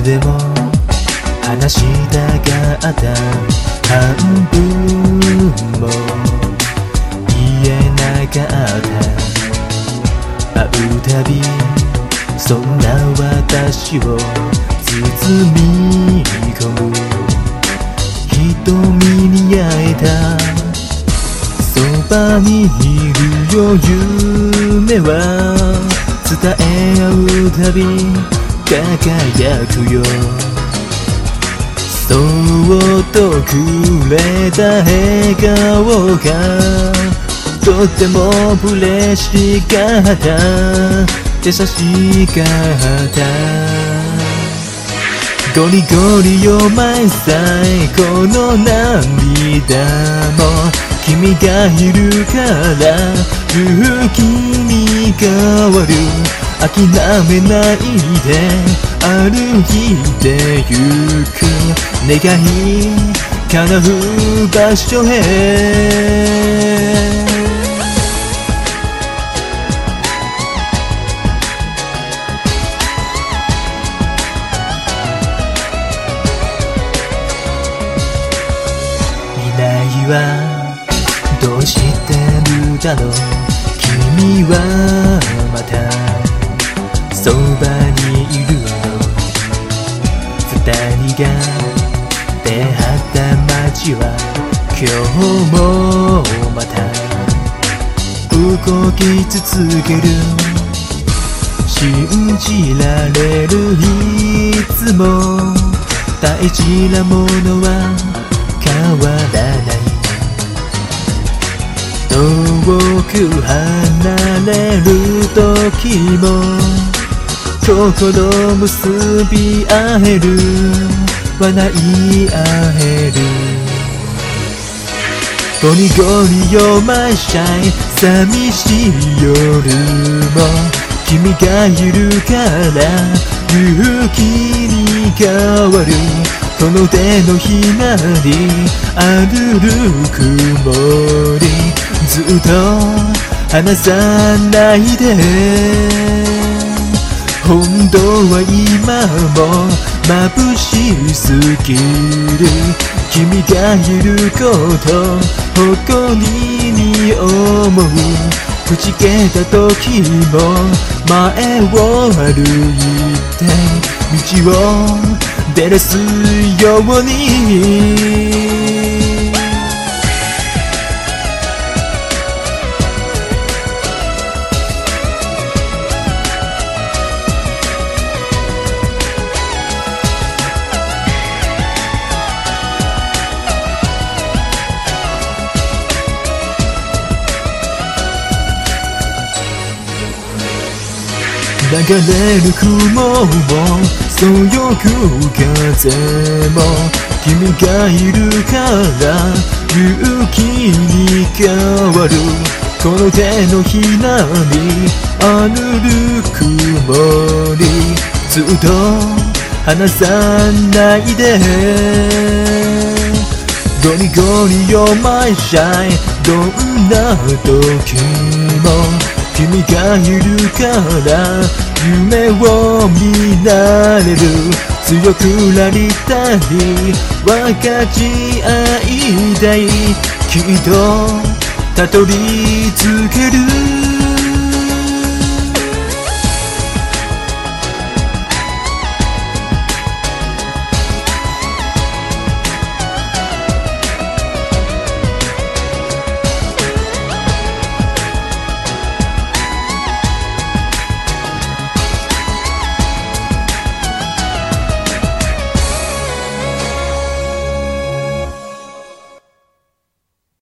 でも話したかった半分も言えなかった。会うたびそんな私を包み込む瞳に会えた。そばにいるよ夢は伝え合うたび輝くよ。そっとくれた笑顔がとっても嬉しかった。優しかった。ゴリゴリよマイサイこの涙も君がいるから勇気に変わる。諦めないで歩いてゆく願い叶う場所へ。未来はどうしてるだろう。君はまたそばにいるの。二人が出会った街は今日もまた動き続ける。信じられるいつも大事なものは変わらない。遠く離れる時も心結び合える笑い合える。ゴリゴリよマイシャイ寂しい夜も君がいるから勇気に変わる。この手のひらにある曇りずっと離さないで。本当は今も眩しすぎる。君がいること誇りに思う。くじけた時も前を歩いて道を照らすように。流れる雲もそよぐ風も君がいるから勇気に変わる。この手のひらにある曇りずっと離さないで。ゴリゴリよマイシャイどんな時も君がいるから夢を見られる。強くなりたい分かち合いたいきっとたどり着ける。